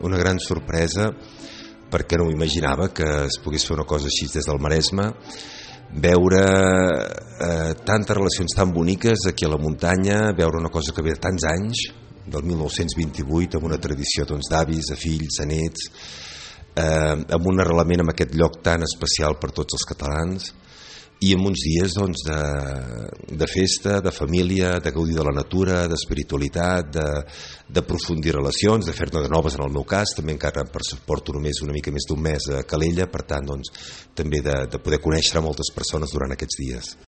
Una gran sorpresa, perquè no m'imaginava que es pogués fer una cosa així des del Maresme, veure tantes relacions tan boniques aquí a la muntanya, veure una cosa que ve de tants anys, del 1928, amb una tradició d'avis, a fills, a nets, amb un arrelament en aquest lloc tan especial per tots els catalans, i en uns dies de festa, de família, de gaudir de la natura, d'espiritualitat, d'aprofundir relacions, de fer-ne de noves en el meu cas, també encara porto només una mica més d'un mes a Calella, per tant també de poder conèixer moltes persones durant aquests dies.